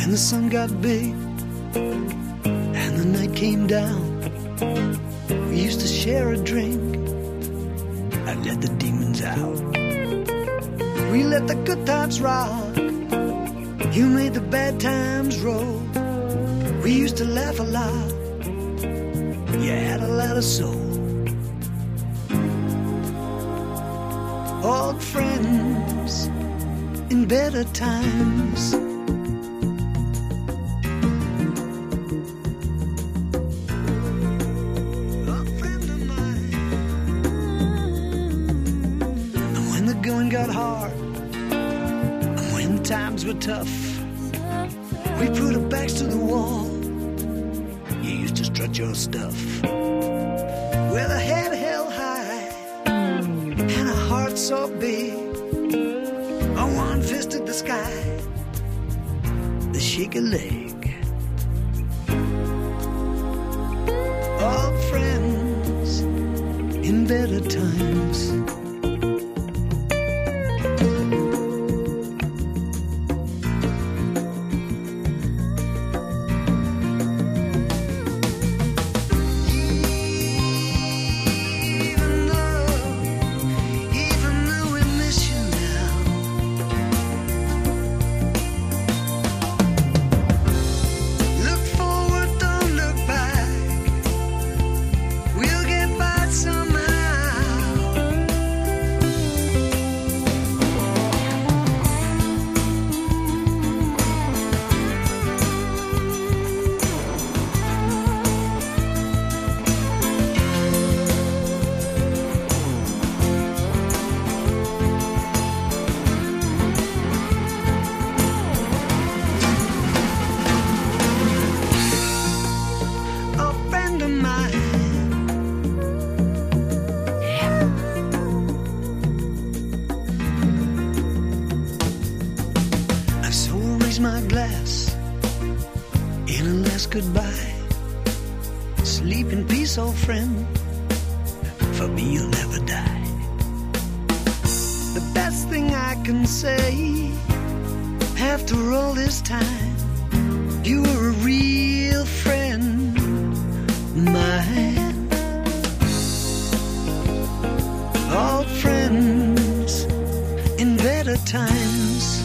When the sun got big and the night came down, we used to share a drink. I'd let the demons out. We let the good times rock. You made the bad times roll. We used to laugh a lot. You had a lot of soul. Old friends in better times. A friend of mine. And when the going got hard, and when times were tough, we put our backs to the wall. You used to strut your stuff with a head held high and a heart so big. A one fist at the sky, the shake a leg. Old friends in better times. My glass in a last goodbye. Sleep in peace, old friend. For me, you'll never die. The best thing I can say after all this time, you were a real friend of mine. Old friends in better times.